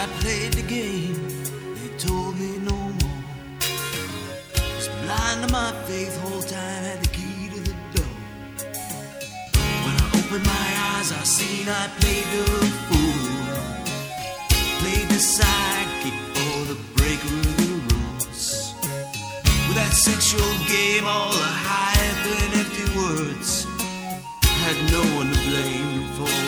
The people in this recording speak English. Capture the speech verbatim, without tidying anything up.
I played the game, they told me no more. Was blind to my faith, whole time had the key to the door. When I opened my eyes, I seen I played the fool. Played the sidekick or the breaker of the rules. With that sexual game, all the hype and empty words, had no one to blame for